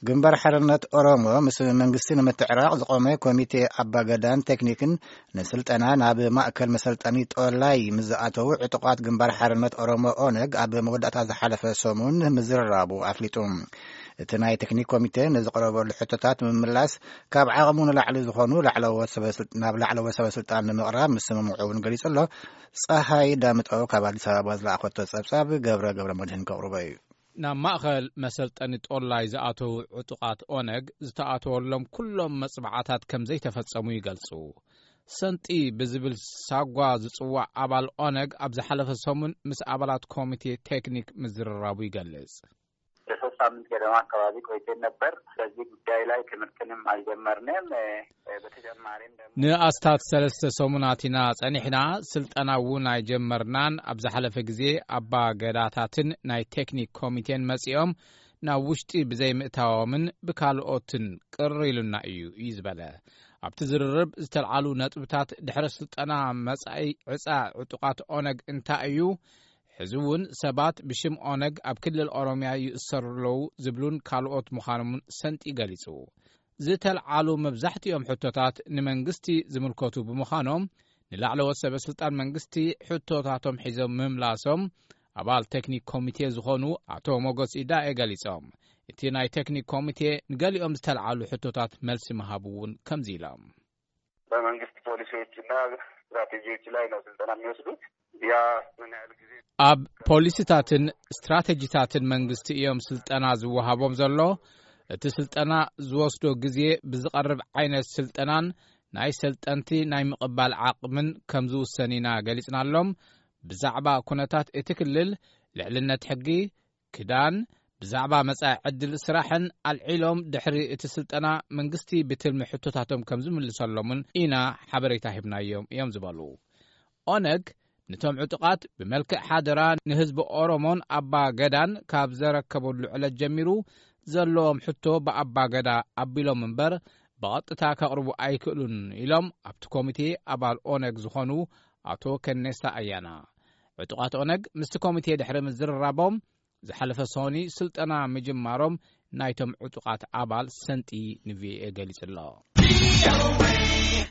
ግንባር ሓርነት ኦሮሞ ምስ መንግስቲ ንምትዕራቕ ዝቆመ ኮሚቴ ኣባገዳን ቴክኒክን ንስልጠና ናብ ማእከል መሰልጠኒ ጦላይ ምዝኣተው ዕጡቃት ግንባር ሓርነት ኦሮሞ ኦነግ ኣብ መወዳእታ ዝሓለፈ ሰሙን ምዝርራቡ ኣፍሊጡ እቲ ናይ ቴክኒክ ኮሚቴ ንዝቀረበሉ ሕቶታት ምምላስ ካብ ዓቕሙ ንላዕሊ ዝኾኑ ናብ ላዕለዎት ሰበስልጣን ንምቕራብ ምስምምዑን ገሊጹ ኣሎ። ፀሃይ ዳምጠው ካብ ኣዲስ ኣበባ ዝለኣኸቶ ጸብጻብ ገብረ መድህን ከቕርቦ እዩ። ናብ ማእኸል መሰልጠኒ ጦላይ ዝኣተው ዕጡቃት ኦነግ ዝተኣተወሎም ኩሎም መጽባዕታት ከም ዘይተፈጸሙ ይገልጹ። ሰንቲ ብዝብል ሳጓ ዝጽዋዕ ኣባል ኦነግ ኣብ ዝሓለፈ ሰሙን ምስ ኣባላት ኮሚቴ ቴክኒክ ምዝርራቡ ይገልጽ። ሳምንት ገደማ አካባቢ ቆይተን ነበር። በዚህ ጉዳይ ላይ ትምህርትንም አልጀመርንም። በተጨማሪም ደግሞ ንአስታት ሰለስተ ሰሙናቲና ጸኒሕና ስልጠናውን አይጀመርናን ኣብ ዝሓለፈ ጊዜ ኣባ ገዳታትን ናይ ቴክኒክ ኮሚቴን መጺኦም ናብ ውሽጢ ብዘይ ምእታዎምን ብካልኦትን ቅር ኢሉና እዩ ይዝበለ። ኣብቲ ዝርርብ ዝተልዓሉ ነጥብታት ድሕረ ስልጠና መጻኢ ዕጻ ዕጡቃት ኦነግ እንታይ እዩ? ሕዝውን ሰባት ብሽም ኦነግ ኣብ ክልል ኦሮሚያ ይእሰሩለው ዝብሉን ካልኦት ምዃኖምን ሰንቲ ገሊጹ። ዝተልዓሉ መብዛሕትኦም ሕቶታት ንመንግስቲ ዝምልከቱ ብምዃኖም ንላዕለዎት ሰበስልጣን መንግስቲ ሕቶታቶም ሒዞም ምምላሶም ኣባል ቴክኒክ ኮሚቴ ዝኾኑ ኣቶ ሞጎስ ኢዳኤ ገሊጾም። እቲ ናይ ቴክኒክ ኮሚቴ ንገሊኦም ዝተልዓሉ ሕቶታት መልሲ መሃቡውን ከምዚ ኢሎም። በመንግስት ፖሊሲዎችና ስትራቴጂዎች ላይ ነው ስልጠና የሚወስዱት። ያ ምን ያህል ጊዜ ኣብ ፖሊሲታትን ስትራቴጂታትን መንግስቲ እዮም ስልጠና ዝወሃቦም ዘሎ። እቲ ስልጠና ዝወስዶ ጊዜ ብዝቐርብ ዓይነት ስልጠናን ናይ ሰልጠንቲ ናይ ምቕባል ዓቕምን ከም ዝውሰኒና ገሊጽናሎም። ብዛዕባ ኩነታት እቲ ክልል ልዕልነት ሕጊ ክዳን ብዛዕባ መጻኢ ዕድል ስራሕን ኣልዒሎም ድሕሪ እቲ ስልጠና መንግስቲ ብትልሚ ሕቶታቶም ከም ዝምልሰሎምን ኢና ሓበሬታ ሂብናዮም እዮም ዝበሉ። ኦነግ ነቶም ዕጡቃት ብመልክዕ ሓደራ ንህዝቢ ኦሮሞን ኣባ ገዳን ካብ ዘረከበሉ ዕለት ጀሚሩ ዘለዎም ሕቶ ብኣባ ገዳ ኣቢሎም እምበር ብቐጥታ ከቕርቡ ኣይክእሉን ኢሎም ኣብቲ ኮሚቴ ኣባል ኦነግ ዝኾኑ ኣቶ ከነሳ ኣያና። ዕጡቃት ኦነግ ምስቲ ኮሚቴ ድሕሪ ምዝርራቦም ዝሓለፈ ሰኒ ስልጠና ምጅማሮም ናይቶም ዕጡቃት ኣባል ሰንቲ ንቪኤ ገሊጽ ኣሎ።